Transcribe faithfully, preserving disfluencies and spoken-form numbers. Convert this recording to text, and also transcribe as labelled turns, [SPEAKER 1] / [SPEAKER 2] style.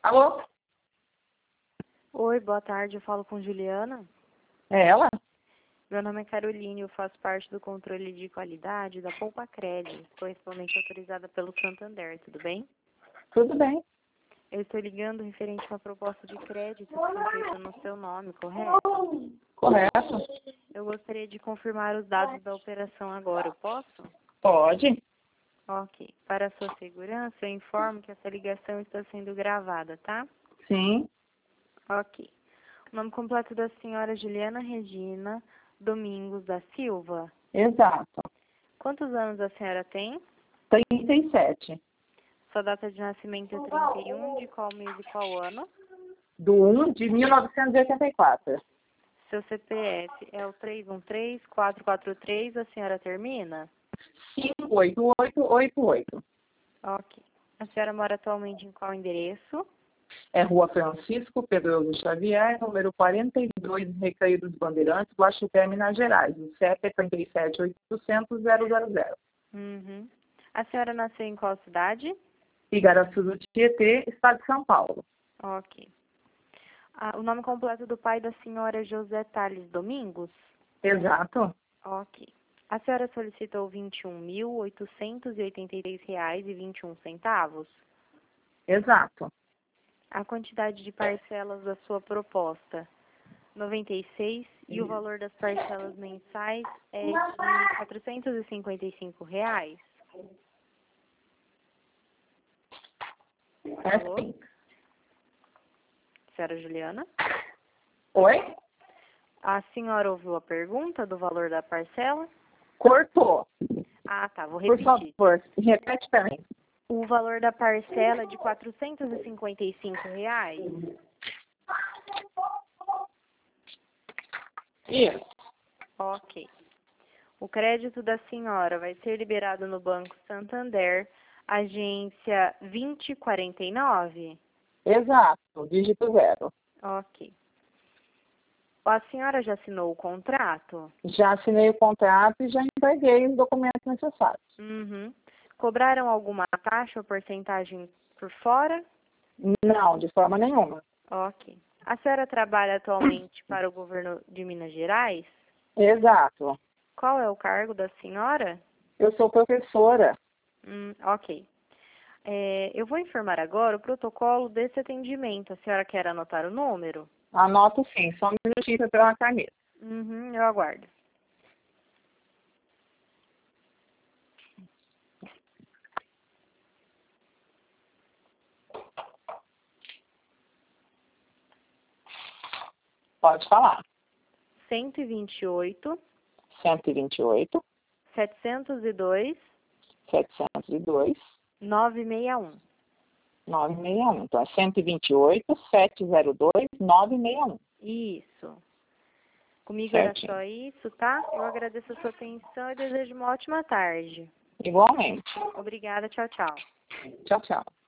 [SPEAKER 1] Alô?
[SPEAKER 2] Oi, boa tarde, eu falo com Juliana.
[SPEAKER 1] É ela?
[SPEAKER 2] Meu nome é Caroline, eu faço parte do controle de qualidade da Poupa Cred, correspondente autorizada pelo Santander, tudo bem?
[SPEAKER 1] Tudo bem.
[SPEAKER 2] Eu estou ligando referente a uma proposta de crédito que foi feita no seu nome, correto?
[SPEAKER 1] Correto.
[SPEAKER 2] Eu gostaria de confirmar os dados da operação agora, eu posso?
[SPEAKER 1] Pode.
[SPEAKER 2] Ok. Para a sua segurança, eu informo que essa ligação está sendo gravada, tá?
[SPEAKER 1] Sim.
[SPEAKER 2] Ok. O nome completo da senhora Juliana Regina Domingos da Silva.
[SPEAKER 1] Exato.
[SPEAKER 2] Quantos anos a senhora tem?
[SPEAKER 1] trinta e sete.
[SPEAKER 2] Sua data de nascimento é trinta e um, de qual mês e qual ano?
[SPEAKER 1] Do um de mil novecentos e oitenta e quatro.
[SPEAKER 2] Seu C P F é o três um três, quatro quatro três, a senhora termina?
[SPEAKER 1] cinco oito oito oito oito.
[SPEAKER 2] Ok. A senhora mora atualmente em qual endereço?
[SPEAKER 1] É Rua Francisco Pedroso Xavier, número quarenta e dois, Recaído dos Bandeirantes, Guaxupé, Minas Gerais. O C E P é cinquenta e sete oitocentos zero zero zero.
[SPEAKER 2] Uhum. A senhora nasceu em qual cidade?
[SPEAKER 1] Igaraçu do Tietê, Estado de São Paulo.
[SPEAKER 2] Ok. Ah, o nome completo do pai da senhora é José Tales Domingos?
[SPEAKER 1] Exato.
[SPEAKER 2] Ok. A senhora solicitou vinte e um mil, oitocentos e oitenta e três reais e vinte e um centavos?
[SPEAKER 1] Exato.
[SPEAKER 2] A quantidade de parcelas da sua proposta, noventa e seis, e o valor das parcelas mensais é de quatrocentos e cinquenta e cinco reais.
[SPEAKER 1] É
[SPEAKER 2] Alô?
[SPEAKER 1] sim.
[SPEAKER 2] Senhora Juliana?
[SPEAKER 1] Oi?
[SPEAKER 2] A senhora ouviu a pergunta do valor da parcela?
[SPEAKER 1] Cortou.
[SPEAKER 2] Ah, tá, vou
[SPEAKER 1] Por
[SPEAKER 2] repetir.
[SPEAKER 1] favor, repete para mim.
[SPEAKER 2] O valor da parcela é de quatrocentos e cinquenta e cinco reais?
[SPEAKER 1] Isso.
[SPEAKER 2] Ok. O crédito da senhora vai ser liberado no Banco Santander, agência vinte e quarenta e nove?
[SPEAKER 1] Exato, dígito zero.
[SPEAKER 2] Ok. A senhora já assinou o contrato?
[SPEAKER 1] Já assinei o contrato e já entreguei os documentos necessários.
[SPEAKER 2] Uhum. Cobraram alguma taxa ou porcentagem por fora?
[SPEAKER 1] Não, de forma nenhuma.
[SPEAKER 2] Ok. A senhora trabalha atualmente para o governo de Minas Gerais?
[SPEAKER 1] Exato.
[SPEAKER 2] Qual é o cargo da senhora?
[SPEAKER 1] Eu sou professora.
[SPEAKER 2] Hum, ok. É, eu vou informar agora o protocolo desse atendimento. A senhora quer anotar o número?
[SPEAKER 1] Anoto sim, só um minutinho para uma caneta.
[SPEAKER 2] Uhum, eu aguardo.
[SPEAKER 1] Pode falar.
[SPEAKER 2] cento e vinte e oito,
[SPEAKER 1] cento e vinte e oito,
[SPEAKER 2] setecentos e dois,
[SPEAKER 1] setecentos e dois,
[SPEAKER 2] novecentos e sessenta e um.
[SPEAKER 1] novecentos e sessenta e um. Então é cento e vinte e oito, setecentos e dois, novecentos e sessenta e um.
[SPEAKER 2] Isso. Comigo era
[SPEAKER 1] Certinho.
[SPEAKER 2] só isso, tá? Eu agradeço a sua atenção e desejo uma ótima tarde.
[SPEAKER 1] Igualmente.
[SPEAKER 2] Obrigada, tchau, tchau.
[SPEAKER 1] Tchau, tchau.